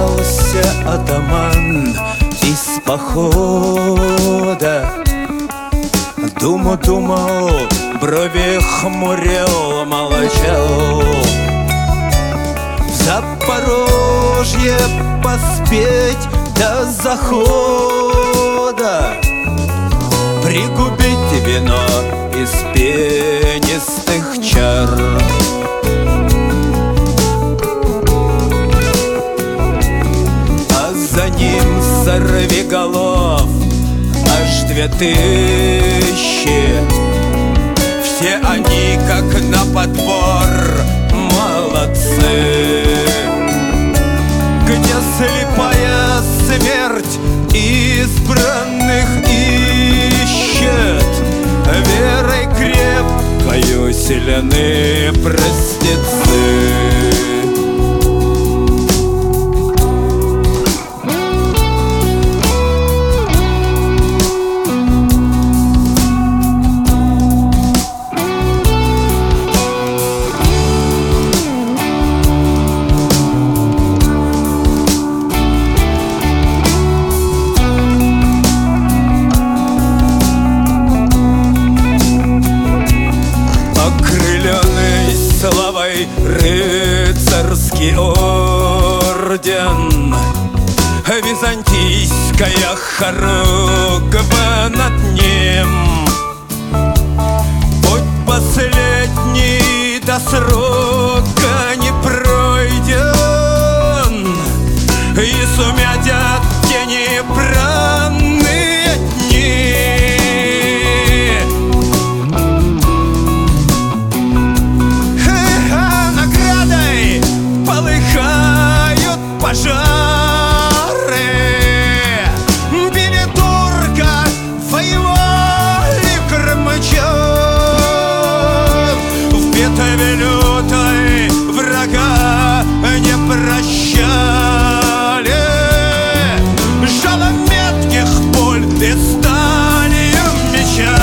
Возвращался атаман из похода. Думал, брови хмурил, молчал. В Запорожье поспеть до захода, пригубить вино из пенистых чар. А за ним сорвиголов аж 2000. Все они, как на подбор, молодцы. Где слепая смерть избранных ищет, верой крепкою сильны простецы. Славой рыцарский орден, византийская хоругва над ним. Путь последний до срока не пройден, и сумятят тени бранные дни. Пожары били турка, воевали крымчан. В битве лютой врага не прощали, жалом метких пуль и сталью меча.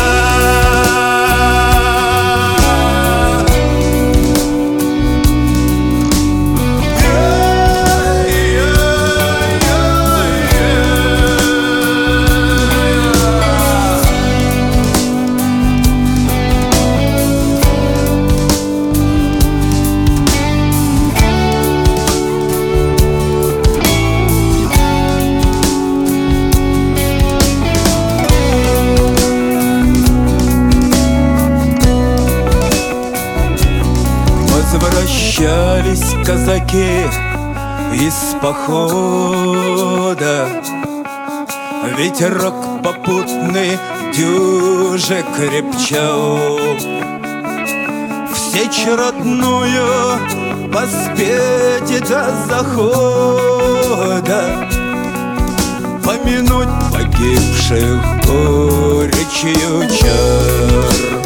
Возвращались казаки из похода, ветерок попутный дюже крепчал. В сечь родную поспеть до захода, помянуть погибших горечью чар.